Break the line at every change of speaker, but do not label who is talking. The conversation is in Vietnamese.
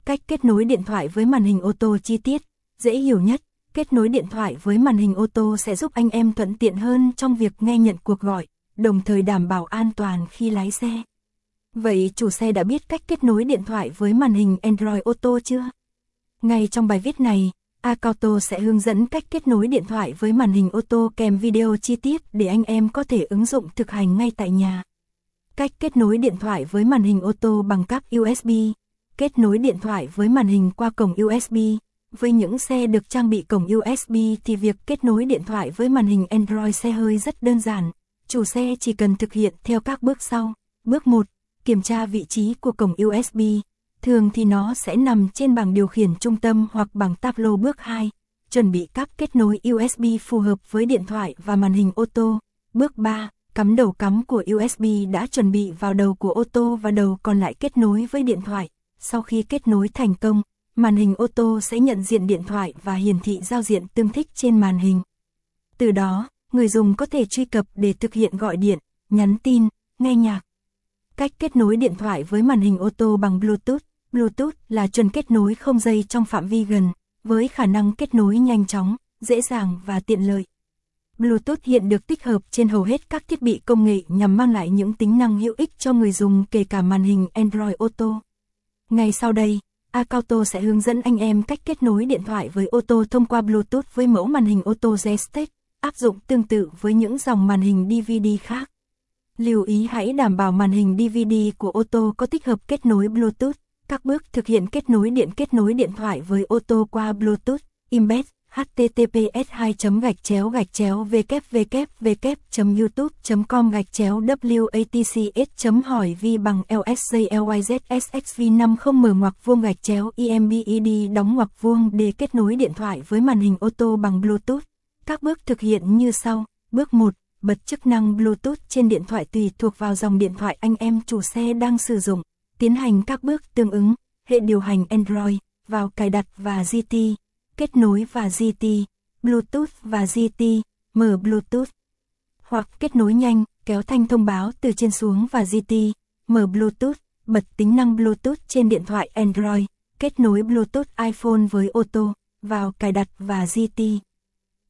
Cách kết nối điện thoại với màn hình ô tô chi tiết, dễ hiểu nhất. Kết nối điện thoại với màn hình ô tô sẽ giúp anh em thuận tiện hơn trong việc nghe nhận cuộc gọi, đồng thời đảm bảo an toàn khi lái xe. Vậy chủ xe đã biết cách kết nối điện thoại với màn hình Android Auto chưa? Ngay trong bài viết này, Akauto sẽ hướng dẫn cách kết nối điện thoại với màn hình ô tô kèm video chi tiết để anh em có thể ứng dụng thực hành ngay tại nhà. Cách kết nối điện thoại với màn hình ô tô bằng cáp USB. Kết nối điện thoại với màn hình qua cổng USB. Với những xe được trang bị cổng USB thì việc kết nối điện thoại với màn hình Android xe hơi rất đơn giản. Chủ xe chỉ cần thực hiện theo các bước sau. Bước 1. Kiểm tra vị trí của cổng USB. Thường thì nó sẽ nằm trên bảng điều khiển trung tâm hoặc bảng tableau. Bước 2. Chuẩn bị cáp kết nối USB phù hợp với điện thoại và màn hình ô tô. Bước 3. Cắm đầu cắm của USB đã chuẩn bị vào đầu của ô tô và đầu còn lại kết nối với điện thoại. Sau khi kết nối thành công, màn hình ô tô sẽ nhận diện điện thoại và hiển thị giao diện tương thích trên màn hình. Từ đó, người dùng có thể truy cập để thực hiện gọi điện, nhắn tin, nghe nhạc. Cách kết nối điện thoại với màn hình ô tô bằng Bluetooth. Bluetooth là chuẩn kết nối không dây trong phạm vi gần, với khả năng kết nối nhanh chóng, dễ dàng và tiện lợi. Bluetooth hiện được tích hợp trên hầu hết các thiết bị công nghệ nhằm mang lại những tính năng hữu ích cho người dùng kể cả màn hình Android Auto. Ngay sau đây, Akauto sẽ hướng dẫn anh em cách kết nối điện thoại với ô tô thông qua Bluetooth với mẫu màn hình ô tô Ztech, áp dụng tương tự với những dòng màn hình DVD khác. Lưu ý hãy đảm bảo màn hình DVD của ô tô có tích hợp kết nối Bluetooth. Các bước thực hiện kết nối điện thoại với ô tô qua Bluetooth. Embed https://www.youtube.com/watch/VKVK.youtube.com/LSJLYZSXV50 đóng ngoặc vuông để kết nối điện thoại với màn hình ô tô bằng Bluetooth. Các bước thực hiện như sau. Bước 1. Bật chức năng Bluetooth trên điện thoại tùy thuộc vào dòng điện thoại anh em chủ xe đang sử dụng. Tiến hành các bước tương ứng. Hệ điều hành Android, vào cài đặt và GT. Kết nối và GT, Bluetooth và GT, mở Bluetooth. Hoặc kết nối nhanh, kéo thanh thông báo từ trên xuống và GT, mở Bluetooth, bật tính năng Bluetooth trên điện thoại Android, kết nối Bluetooth iPhone với ô tô, vào cài đặt và GT.